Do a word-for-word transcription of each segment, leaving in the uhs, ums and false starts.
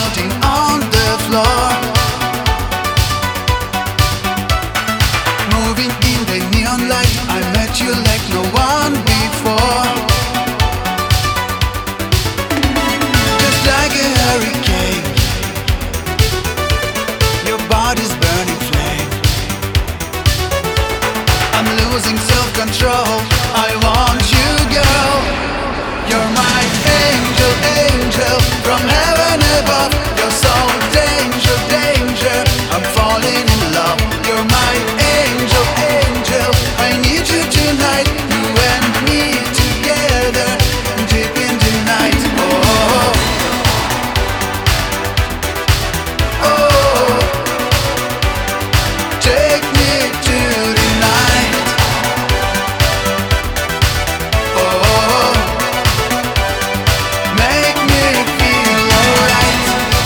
melting on the floor, moving in the neon light. I met you like no one before, just like a hurricane. Your body's burning flame. I'm losing self-control. I want you, girl. You're my angel, angel from heaven above. You're so danger, danger. I'm falling in love. You're my angel, angel. I need you tonight. You and me together, deep in the night. Oh, oh, take me to the night. Oh, make me feel alright.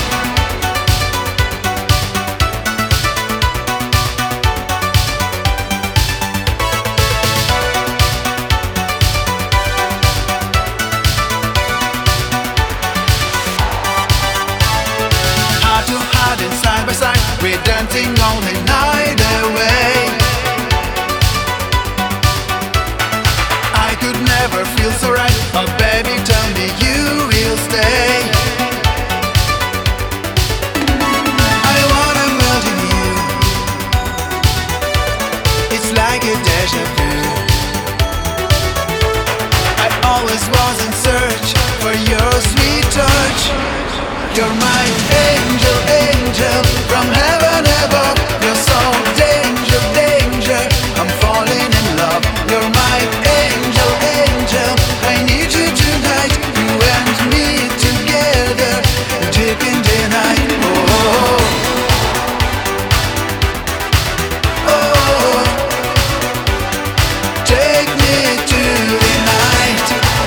Heart to heart and side by side, we're dancing all the night away. I could never feel so right. Oh baby, tell me you will stay. I wanna melt in you. It's like a deja vu. I always was in search for your sweet touch. You're my angel, angel from heaven above. You're so danger, danger. I'm falling in love. You're my angel, angel. I need you tonight. You and me together, deep in the night. Oh, oh, take me to the night.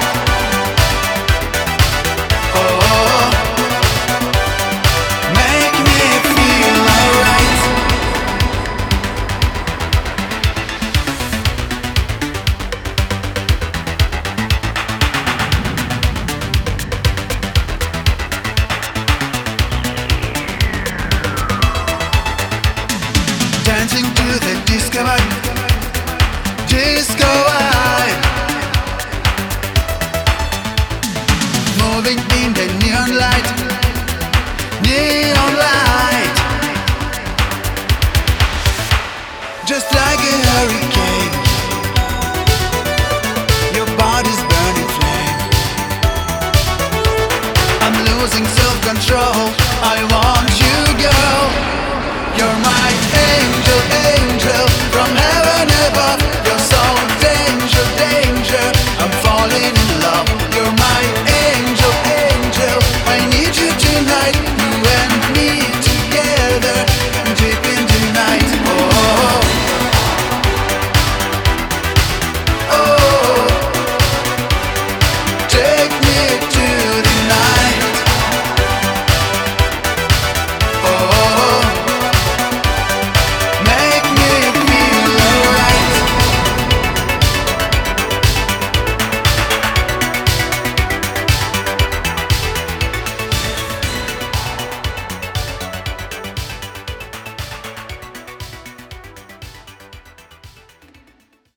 Oh, make me feel alright. Dancing to the disco vibe, disco vibe. Moving in the neon light, neon light. Just like a hurricane, your body's burning flame. I'm losing self-control. I want you, girl. You're my